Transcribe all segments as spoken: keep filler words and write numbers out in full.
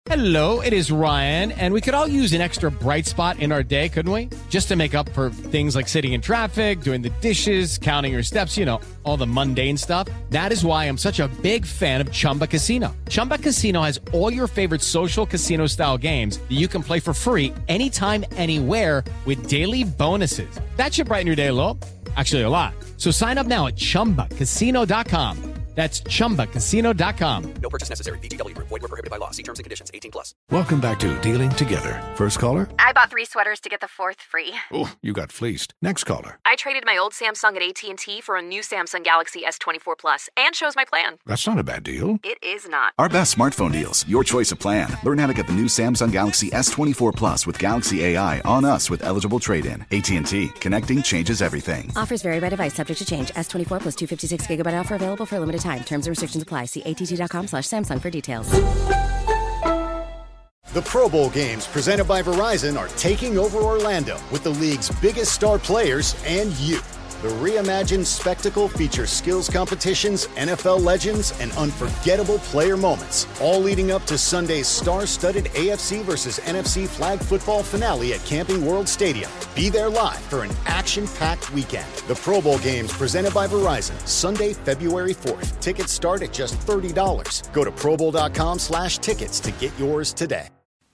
Hello, it is Ryan, and we could all use an extra bright spot in our day, couldn't we? Just to make up for things like sitting in traffic, doing the dishes, counting your steps, you know, all the mundane stuff. That is why I'm such a big fan of Chumba Casino. Chumba Casino has all your favorite social casino-style games that you can play for free anytime, anywhere with daily bonuses. That should brighten your day a little. Actually, a lot. So sign up now at chumba casino dot com. That's chumba casino dot com. No purchase necessary. V G W Group. Void where prohibited by law. See terms and conditions. eighteen plus. Welcome back to Dealing Together. First caller? I bought three sweaters to get the fourth free. Oh, you got fleeced. Next caller. I traded my old Samsung at A T and T for a new Samsung Galaxy S twenty-four Plus and shows my plan. That's not a bad deal. It is not. Our best smartphone deals. Your choice of plan. Learn how to get the new Samsung Galaxy S twenty-four Plus with Galaxy A I on us with eligible trade-in. A T and T. Connecting changes everything. Offers vary by device. Subject to change. S twenty-four plus two fifty-six gigabyte offer available for a limited time. Terms and restrictions apply. See A T T dot com slash Samsung for details. The Pro Bowl games presented by Verizon are taking over Orlando with the league's biggest star players and you. The reimagined spectacle features skills competitions, N F L legends, and unforgettable player moments, all leading up to Sunday's star-studded A F C versus N F C flag football finale at Camping World Stadium. Be there live for an action-packed weekend. The Pro Bowl games presented by Verizon, Sunday, February fourth. Tickets start at just thirty dollars. Go to probowl.com slash tickets to get yours today.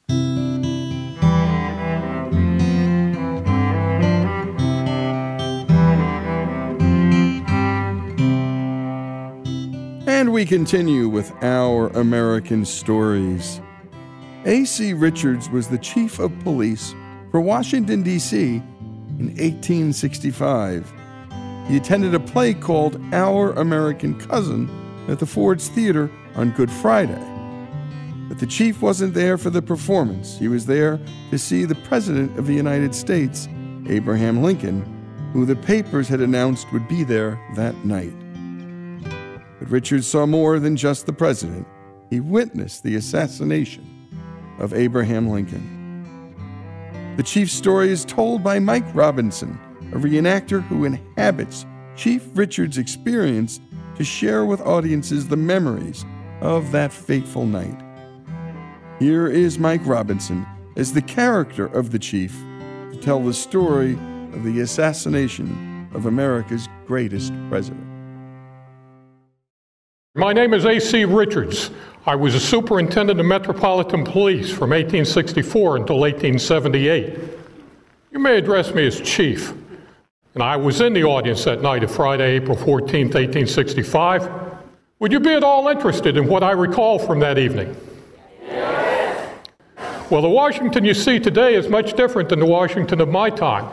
And we continue with our American stories. A C Richards was the chief of police for Washington, D C in eighteen sixty-five. He attended a play called Our American Cousin at the Ford's Theater on Good Friday. But the chief wasn't there for the performance. He was there to see the President of the United States, Abraham Lincoln, who the papers had announced would be there that night. But Richards saw more than just the president. He witnessed the assassination of Abraham Lincoln. The chief's story is told by Mike Robinson, a reenactor who inhabits Chief Richards' experience to share with audiences the memories of that fateful night. Here is Mike Robinson as the character of the chief to tell the story of the assassination of America's greatest president. My name is A C Richards. I was a superintendent of Metropolitan Police from eighteen sixty-four until eighteen seventy-eight. You may address me as chief. And I was in the audience that night of Friday, April fourteenth, eighteen sixty-five. Would you be at all interested in what I recall from that evening? Yes. Well, the Washington you see today is much different than the Washington of my time.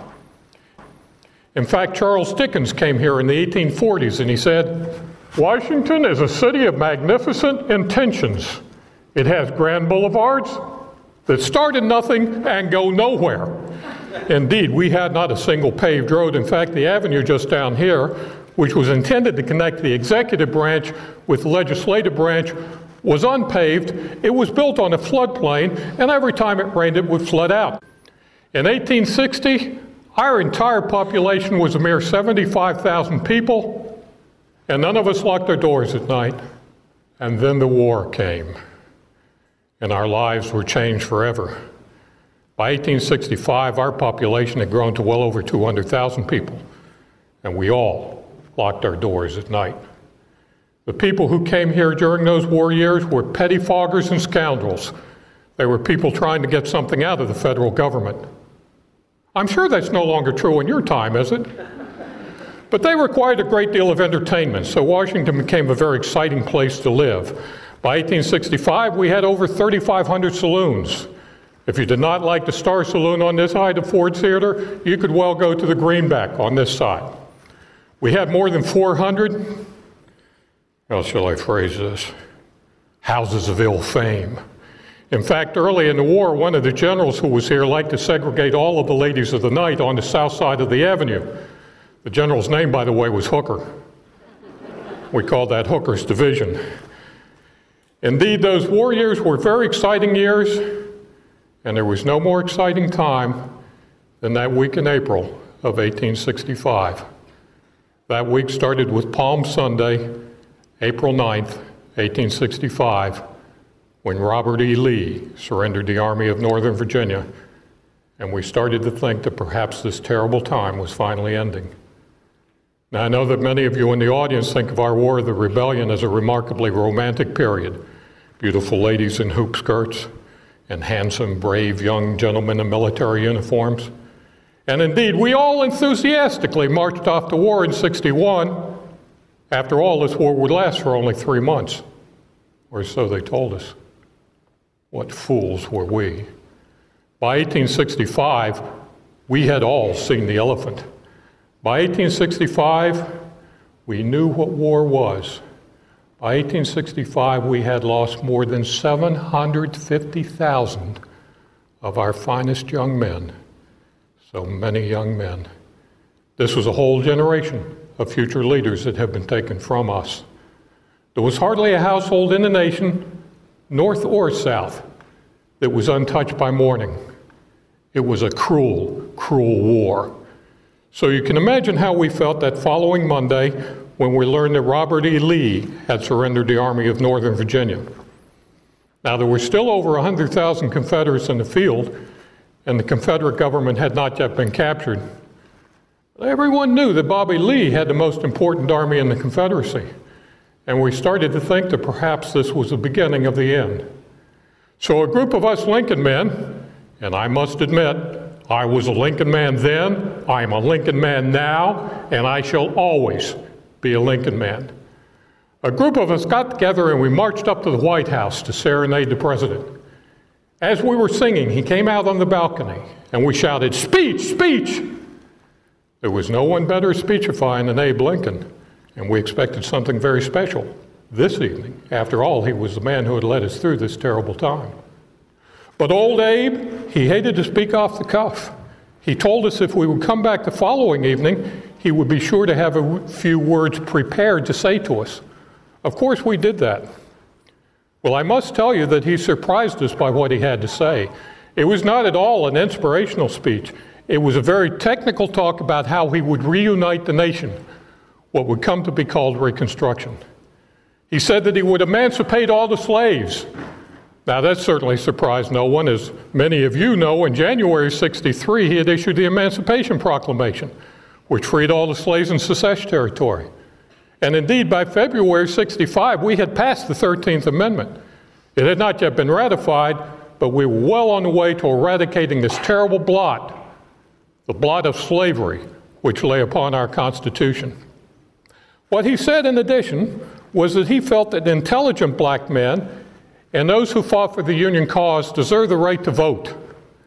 In fact, Charles Dickens came here in the eighteen forties and he said, "Washington is a city of magnificent intentions. It has grand boulevards that start in nothing and go nowhere." Indeed, we had not a single paved road. In fact, the avenue just down here, which was intended to connect the executive branch with the legislative branch, was unpaved. It was built on a floodplain, and every time it rained, it would flood out. In eighteen sixty, our entire population was a mere seventy-five thousand people. And none of us locked our doors at night. And then the war came. And our lives were changed forever. By eighteen sixty-five, our population had grown to well over two hundred thousand people. And we all locked our doors at night. The people who came here during those war years were pettifoggers and scoundrels. They were people trying to get something out of the federal government. I'm sure that's no longer true in your time, is it? But they required a great deal of entertainment, so Washington became a very exciting place to live. By eighteen sixty-five, we had over thirty-five hundred saloons. If you did not like the Star Saloon on this side of Ford's Theater, you could well go to the Greenback on this side. We had more than four hundred, how shall I phrase this, houses of ill fame. In fact, early in the war, one of the generals who was here liked to segregate all of the ladies of the night on the south side of the avenue. The general's name, by the way, was Hooker. We called that Hooker's Division. Indeed, those war years were very exciting years, and there was no more exciting time than that week in April of eighteen sixty-five. That week started with Palm Sunday, April ninth, eighteen sixty-five, when Robert E. Lee surrendered the Army of Northern Virginia, and we started to think that perhaps this terrible time was finally ending. Now, I know that many of you in the audience think of our War of the Rebellion as a remarkably romantic period. Beautiful ladies in hoop skirts and handsome, brave young gentlemen in military uniforms. And indeed, we all enthusiastically marched off to war in sixty-one. After all, this war would last for only three months, or so they told us. What fools were we. By eighteen sixty-five, we had all seen the elephant. By eighteen sixty-five, we knew what war was. By eighteen sixty-five, we had lost more than seven hundred fifty thousand of our finest young men. So many young men. This was a whole generation of future leaders that have been taken from us. There was hardly a household in the nation, north or south, that was untouched by mourning. It was a cruel, cruel war. So you can imagine how we felt that following Monday when we learned that Robert E. Lee had surrendered the Army of Northern Virginia. Now, there were still over one hundred thousand Confederates in the field, and the Confederate government had not yet been captured. Everyone knew that Bobby Lee had the most important army in the Confederacy, and we started to think that perhaps this was the beginning of the end. So a group of us Lincoln men, and I must admit, I was a Lincoln man then, I am a Lincoln man now, and I shall always be a Lincoln man. A group of us got together and we marched up to the White House to serenade the president. As we were singing, he came out on the balcony and we shouted, "Speech, speech!" There was no one better at speechifying than Abe Lincoln, and we expected something very special this evening. After all, he was the man who had led us through this terrible time. But old Abe, he hated to speak off the cuff. He told us if we would come back the following evening, he would be sure to have a few words prepared to say to us. Of course, we did that. Well, I must tell you that he surprised us by what he had to say. It was not at all an inspirational speech. It was a very technical talk about how he would reunite the nation, what would come to be called Reconstruction. He said that he would emancipate all the slaves. Now, that certainly surprised no one. As many of you know, in January sixty-three, he had issued the Emancipation Proclamation, which freed all the slaves in secession territory. And indeed, by February sixty-five, we had passed the thirteenth Amendment. It had not yet been ratified, but we were well on the way to eradicating this terrible blot, the blot of slavery, which lay upon our Constitution. What he said, in addition, was that he felt that intelligent black men and those who fought for the Union cause deserve the right to vote.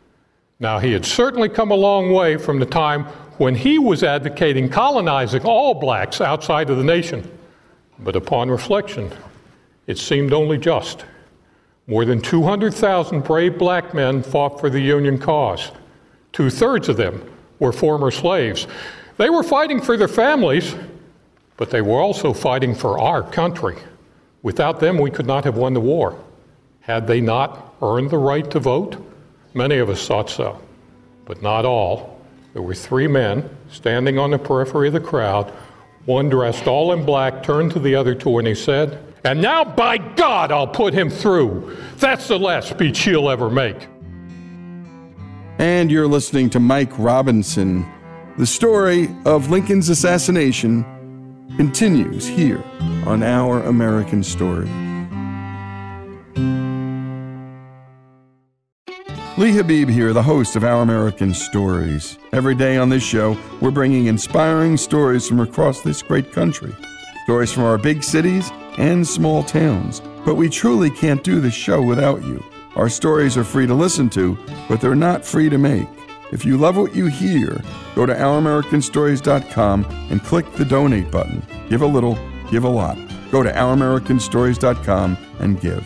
Now, he had certainly come a long way from the time when he was advocating colonizing all blacks outside of the nation. But upon reflection, it seemed only just. More than two hundred thousand brave black men fought for the Union cause. Two-thirds of them were former slaves. They were fighting for their families, but they were also fighting for our country. Without them, we could not have won the war. Had they not earned the right to vote? Many of us thought so, but not all. There were three men standing on the periphery of the crowd. One, dressed all in black, turned to the other two and he said, "And now, by God, I'll put him through. That's the last speech he'll ever make." And you're listening to Mike Robinson. The story of Lincoln's assassination continues here on Our American Story. Lee Habib here, the host of Our American Stories. Every day on this show, we're bringing inspiring stories from across this great country. Stories from our big cities and small towns. But we truly can't do this show without you. Our stories are free to listen to, but they're not free to make. If you love what you hear, go to our american stories dot com and click the donate button. Give a little, give a lot. Go to our american stories dot com and give.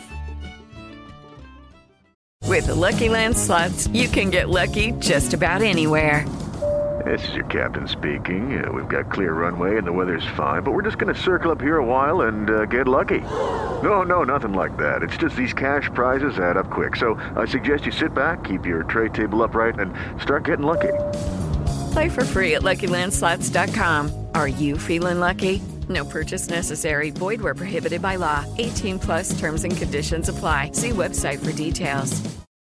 With the Lucky Land Slots, you can get lucky just about anywhere. This is your captain speaking. Uh, we've got clear runway and the weather's fine, but we're just going to circle up here a while and uh, get lucky. No, no, nothing like that. It's just these cash prizes add up quick. So I suggest you sit back, keep your tray table upright, and start getting lucky. Play for free at lucky land slots dot com. Are you feeling lucky? No purchase necessary. Void where prohibited by law. eighteen plus terms and conditions apply. See website for details.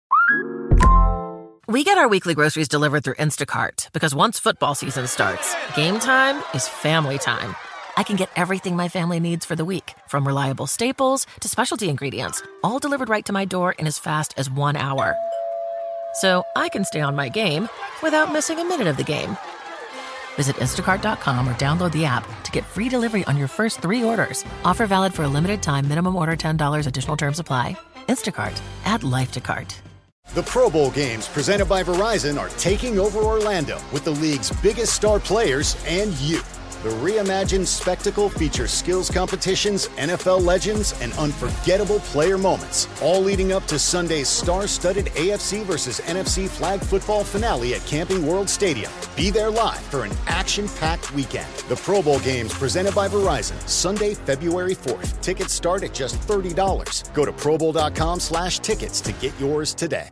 We get our weekly groceries delivered through Instacart because once football season starts, game time is family time. I can get everything my family needs for the week, from reliable staples to specialty ingredients, all delivered right to my door in as fast as one hour. So I can stay on my game without missing a minute of the game. Visit Instacart dot com or download the app to get free delivery on your first three orders. Offer valid for a limited time. Minimum order ten dollars. Additional terms apply. Instacart. Add life to cart. The Pro Bowl games presented by Verizon are taking over Orlando with the league's biggest star players and you. The reimagined spectacle features skills competitions, N F L legends, and unforgettable player moments, all leading up to Sunday's star-studded A F C versus N F C flag football finale at Camping World Stadium. Be there live for an action-packed weekend. The Pro Bowl games presented by Verizon, Sunday, February fourth. Tickets start at just thirty dollars. Go to probowl.com slash tickets to get yours today.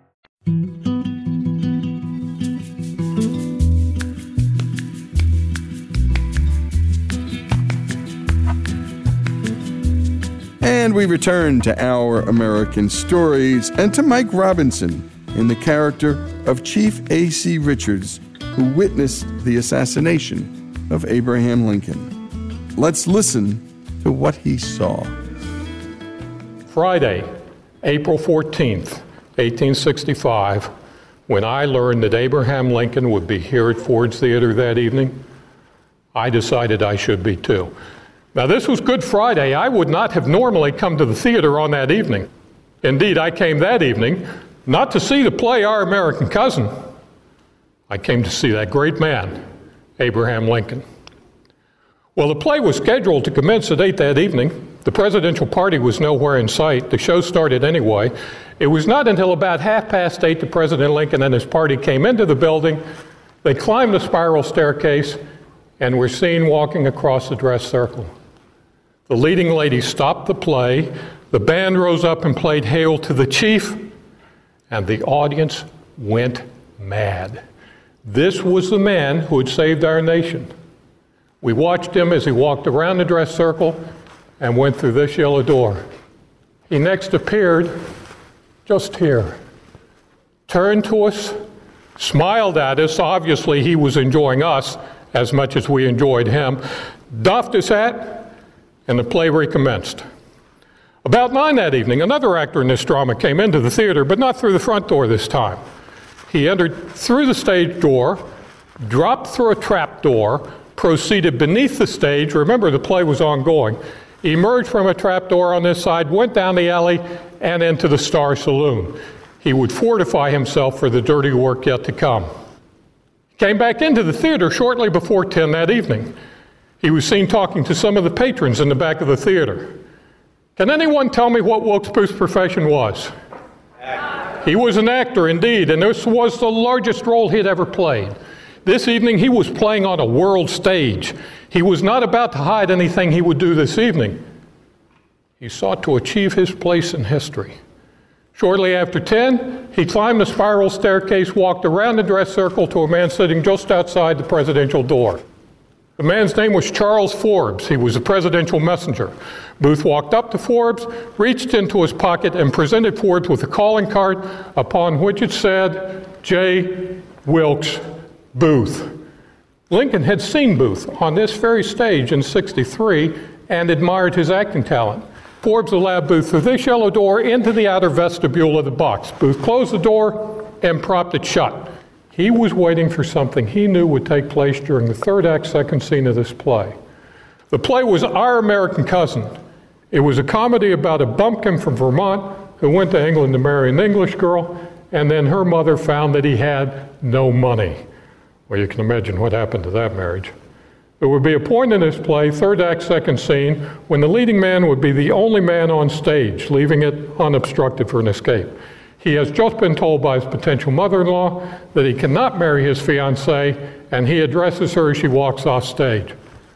And we return to Our American Stories and to Mike Robinson in the character of Chief A C Richards, who witnessed the assassination of Abraham Lincoln. Let's listen to what he saw. Friday, April fourteenth, eighteen sixty-five, when I learned that Abraham Lincoln would be here at Ford's Theater that evening, I decided I should be too. Now, this was Good Friday. I would not have normally come to the theater on that evening. Indeed, I came that evening not to see the play Our American Cousin. I came to see that great man, Abraham Lincoln. Well, the play was scheduled to commence at eight that evening. The presidential party was nowhere in sight. The show started anyway. It was not until about half past eight that President Lincoln and his party came into the building. They climbed the spiral staircase and were seen walking across the dress circle. The leading lady stopped the play, the band rose up and played Hail to the Chief, and the audience went mad. This was the man who had saved our nation. We watched him as he walked around the dress circle and went through this yellow door. He next appeared just here, turned to us, smiled at us. Obviously, he was enjoying us as much as we enjoyed him, doffed his hat, and the play recommenced. About nine that evening, another actor in this drama came into the theater, but not through the front door this time. He entered through the stage door, dropped through a trap door, proceeded beneath the stage. Remember, the play was ongoing. Emerged from a trap door on this side, went down the alley, and into the Star Saloon. He would fortify himself for the dirty work yet to come. He came back into the theater shortly before ten that evening. He was seen talking to some of the patrons in the back of the theater. Can anyone tell me what Wilkes Booth's profession was? Actor. He was an actor indeed, and this was the largest role he'd ever played. This evening he was playing on a world stage. He was not about to hide anything he would do this evening. He sought to achieve his place in history. Shortly after ten, he climbed the spiral staircase, walked around the dress circle to a man sitting just outside the presidential door. The man's name was Charles Forbes. He was a presidential messenger. Booth walked up to Forbes, reached into his pocket, and presented Forbes with a calling card upon which it said, J. Wilkes Booth. Lincoln had seen Booth on this very stage in sixty-three and admired his acting talent. Forbes allowed Booth through this yellow door into the outer vestibule of the box. Booth closed the door and propped it shut. He was waiting for something he knew would take place during the third act, second scene of this play. The play was Our American Cousin. It was a comedy about a bumpkin from Vermont who went to England to marry an English girl, and then her mother found that he had no money. Well, you can imagine what happened to that marriage. There would be a point in this play, third act, second scene, when the leading man would be the only man on stage, leaving it unobstructed for an escape. He has just been told by his potential mother-in-law that he cannot marry his fiancée, and he addresses her as she walks off stage.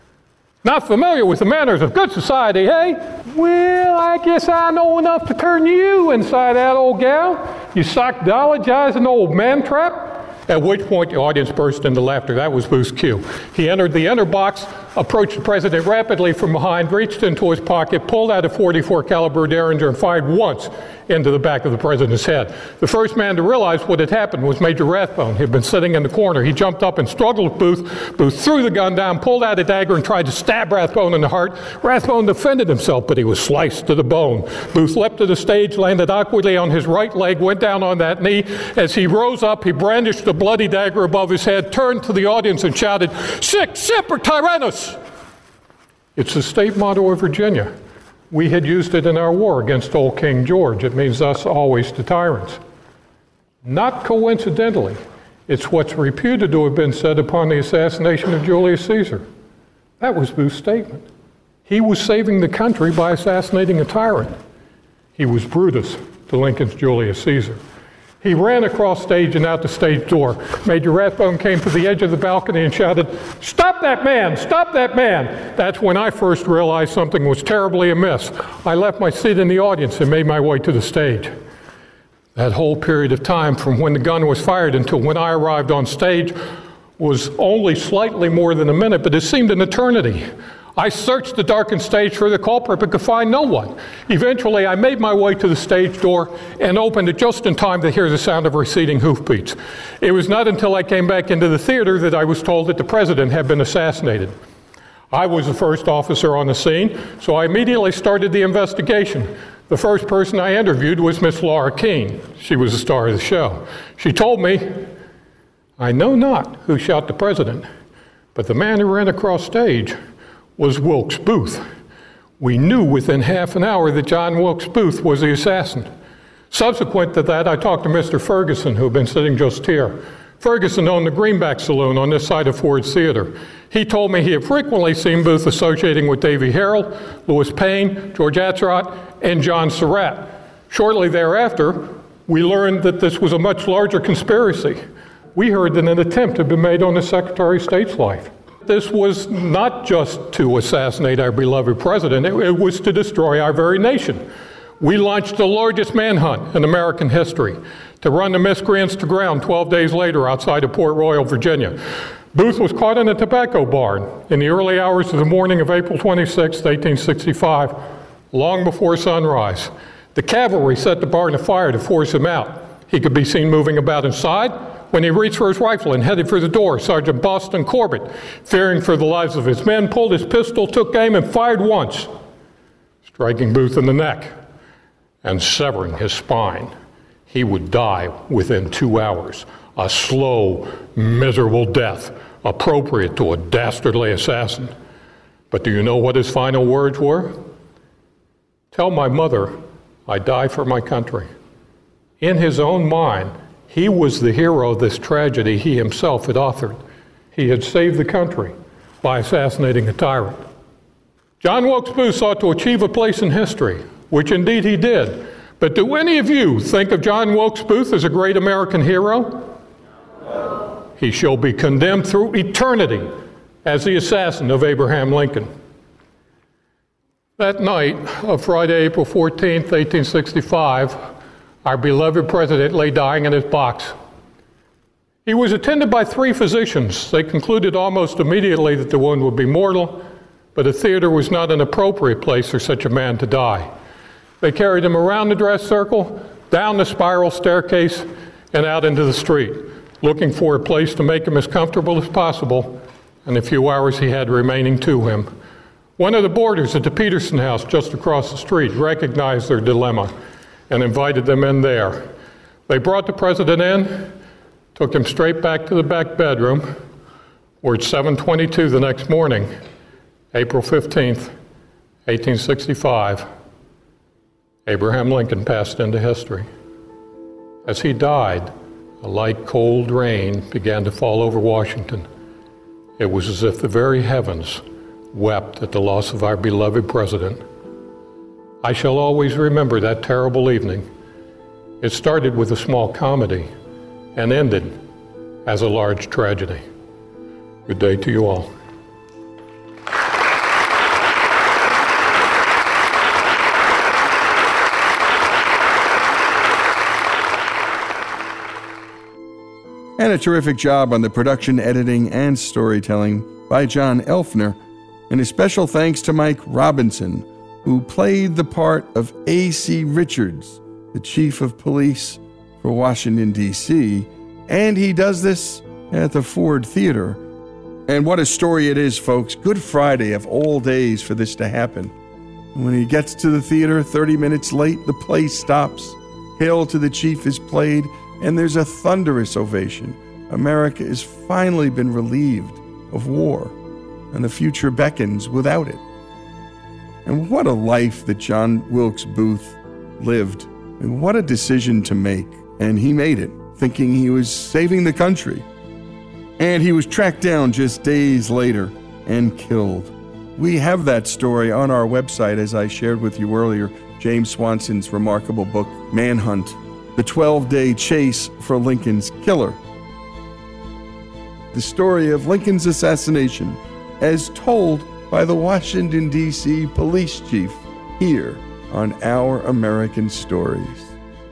Not familiar with the manners of good society, hey? Well, I guess I know enough to turn you inside out, old gal. You sockdologizing old man-trap. At which point the audience burst into laughter. That was Booth's cue. He entered the inner box, approached the president rapidly from behind, reached into his pocket, pulled out a forty-four caliber Derringer and fired once into the back of the president's head. The first man to realize what had happened was Major Rathbone. He had been sitting in the corner. He jumped up and struggled with Booth. Booth threw the gun down, pulled out a dagger, and tried to stab Rathbone in the heart. Rathbone defended himself, but he was sliced to the bone. Booth leapt to the stage, landed awkwardly on his right leg, went down on that knee. As he rose up, he brandished the bloody dagger above his head, turned to the audience and shouted, "Sic semper tyrannis!" It's the state motto of Virginia. We had used it in our war against old King George. It means thus always to tyrants. Not coincidentally, it's what's reputed to have been said upon the assassination of Julius Caesar. That was Booth's statement. He was saving the country by assassinating a tyrant. He was Brutus to Lincoln's Julius Caesar. He ran across stage and out the stage door. Major Rathbone came to the edge of the balcony and shouted, "Stop that man! Stop that man!" That's when I first realized something was terribly amiss. I left my seat in the audience and made my way to the stage. That whole period of time from when the gun was fired until when I arrived on stage was only slightly more than a minute, but it seemed an eternity. I searched the darkened stage for the culprit but could find no one. Eventually, I made my way to the stage door and opened it just in time to hear the sound of receding hoofbeats. It was not until I came back into the theater that I was told that the president had been assassinated. I was the first officer on the scene, so I immediately started the investigation. The first person I interviewed was Miss Laura Keene. She was the star of the show. She told me, "I know not who shot the president, but the man who ran across stage was Wilkes Booth. We knew within half an hour that John Wilkes Booth was the assassin." Subsequent to that, I talked to Mister Ferguson, who had been sitting just here. Ferguson owned the Greenback Saloon on this side of Ford's Theater. He told me he had frequently seen Booth associating with Davy Harrell, Louis Payne, George Atzerodt, and John Surratt. Shortly thereafter, we learned that this was a much larger conspiracy. We heard that an attempt had been made on the Secretary of State's life. This was not just to assassinate our beloved president, it, it was to destroy our very nation. We launched the largest manhunt in American history to run the miscreants to ground twelve days later outside of Port Royal, Virginia. Booth was caught in a tobacco barn in the early hours of the morning of April twenty-sixth, eighteen sixty-five, long before sunrise. The cavalry set the barn afire to force him out. He could be seen moving about inside. When he reached for his rifle and headed for the door, Sergeant Boston Corbett, fearing for the lives of his men, pulled his pistol, took aim, and fired once, striking Booth in the neck and severing his spine. He would die within two hours, a slow, miserable death appropriate to a dastardly assassin. But do you know what his final words were? "Tell my mother I die for my country." In his own mind, he was the hero of this tragedy he himself had authored. He had saved the country by assassinating a tyrant. John Wilkes Booth sought to achieve a place in history, which indeed he did. But do any of you think of John Wilkes Booth as a great American hero? No. He shall be condemned through eternity as the assassin of Abraham Lincoln. That night of Friday, April fourteenth, eighteen sixty-five, our beloved president lay dying in his box. He was attended by three physicians. They concluded almost immediately that the wound would be mortal, but a theater was not an appropriate place for such a man to die. They carried him around the dress circle, down the spiral staircase, and out into the street, looking for a place to make him as comfortable as possible in the few hours he had remaining to him. One of the boarders at the Peterson House just across the street recognized their dilemma and invited them in there. They brought the president in, took him straight back to the back bedroom, where at seven twenty-two the next morning, April fifteenth, eighteen sixty-five, Abraham Lincoln passed into history. As he died, a light, cold rain began to fall over Washington. It was as if the very heavens wept at the loss of our beloved president. I shall always remember that terrible evening. It started with a small comedy and ended as a large tragedy. Good day to you all. And a terrific job on the production, editing, and storytelling by John Elfner And a special thanks to Mike Robinson, who played the part of A C Richards, the chief of police for Washington, D C, and he does this at the Ford Theater. And what a story it is, folks. Good Friday of all days for this to happen. When he gets to the theater, thirty minutes late, the play stops. Hail to the Chief is played, and there's a thunderous ovation. America has finally been relieved of war, and the future beckons without it. And what a life that John Wilkes Booth lived, and what a decision to make. And he made it, thinking he was saving the country. And he was tracked down just days later and killed. We have that story on our website, as I shared with you earlier, James Swanson's remarkable book, Manhunt, the twelve-day chase for Lincoln's killer. The story of Lincoln's assassination, as told by the Washington, D C police chief, here on Our American Stories.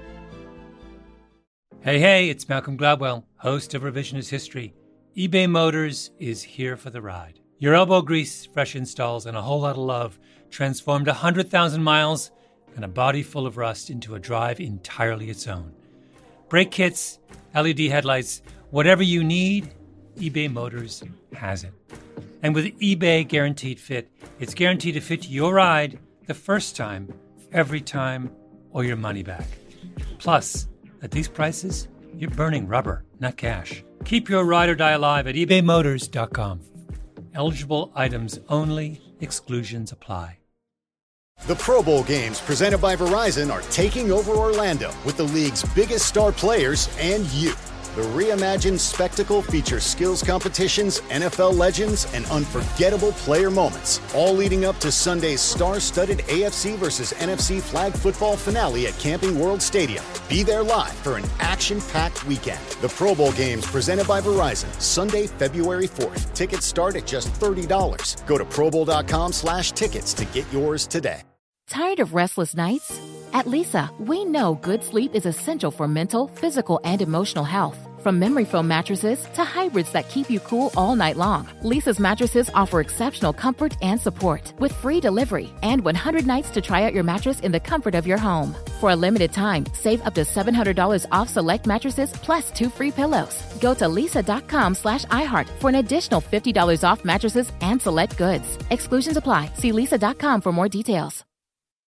Hey, hey, it's Malcolm Gladwell, host of Revisionist History. eBay Motors is here for the ride. Your elbow grease, fresh installs, and a whole lot of love transformed one hundred thousand miles and a body full of rust into a drive entirely its own. Brake kits, L E D headlights, whatever you need, eBay Motors has it. And with eBay Guaranteed Fit, it's guaranteed to fit your ride the first time, every time, or your money back. Plus, at these prices, you're burning rubber, not cash. Keep your ride or die alive at ebay motors dot com. Eligible items only. Exclusions apply. The Pro Bowl games presented by Verizon are taking over Orlando with the league's biggest star players and you. The reimagined spectacle features skills competitions, N F L legends, and unforgettable player moments, all leading up to Sunday's star-studded A F C versus N F C flag football finale at Camping World Stadium. Be there live for an action-packed weekend. The Pro Bowl games presented by Verizon, Sunday, February fourth. Tickets start at just thirty dollars. Go to probowl.com slash tickets to get yours today. Tired of restless nights? At Leesa, we know good sleep is essential for mental, physical, and emotional health. From memory foam mattresses to hybrids that keep you cool all night long, Leesa's mattresses offer exceptional comfort and support with free delivery and one hundred nights to try out your mattress in the comfort of your home. For a limited time, save up to seven hundred dollars off select mattresses plus two free pillows. Go to leesa.com slash iHeart for an additional fifty dollars off mattresses and select goods. Exclusions apply. See leesa dot com for more details.